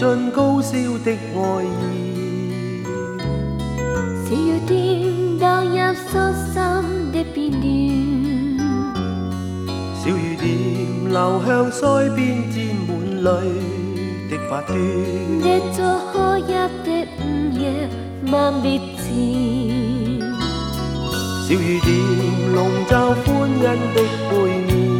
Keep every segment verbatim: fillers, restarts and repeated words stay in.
尽高燒的愛意。 小雨點蕩入疏心的邊緣， 小雨點流向腮邊沾滿淚的髮端。 一座可泣的午夜萬別前， 小雨點籠罩歡欣的背面。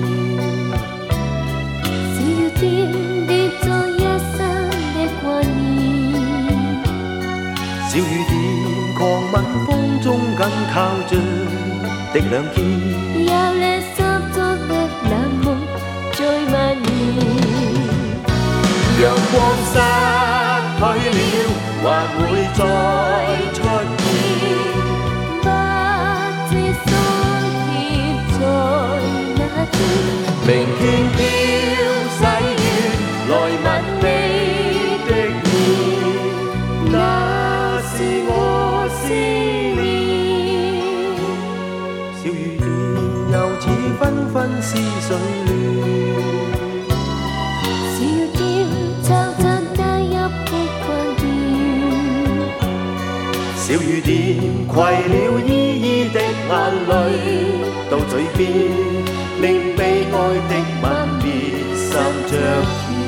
小雨點跌咗一生的掛念， 小雨點狂吻風中緊靠着的兩肩。 有了三足的冷漠再蔓延。 陽光失去了，還會再出現。 不知所以在那天， 明天飄細雨來吻你的面，那是我思念。小雨點又似紛紛似水亂。 小雨點悄悄帶入的關鍵， 小雨點攜了依依的眼淚到嘴邊，令悲哀的吻別心着甜。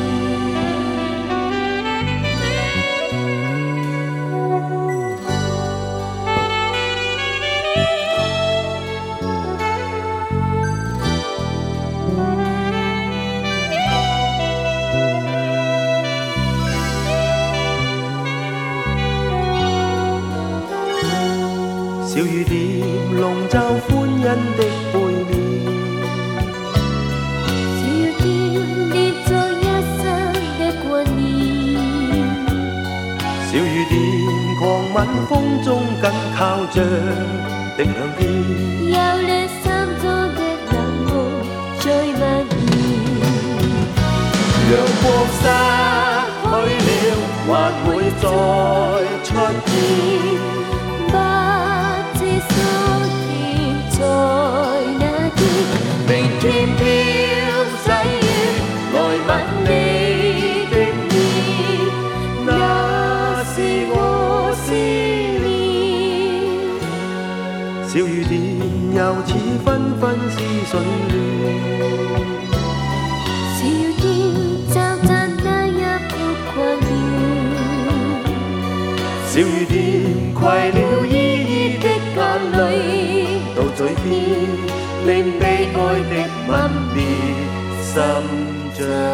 小雨點籠罩歡欣的背面， 小雨點跌咗一生的掛念， 小雨點狂吻風中緊靠着的兩肩。 有了三足的冷漠再蔓延。 陽光失去了，還會再出現。 不知所以在那天， 明天飄細雨來吻你的面，那是我思念。小雨點又似紛紛似水亂。 小雨點悄悄帶入的關鍵， 小雨點攜了依依的眼淚到嘴邊，令悲哀的吻別心着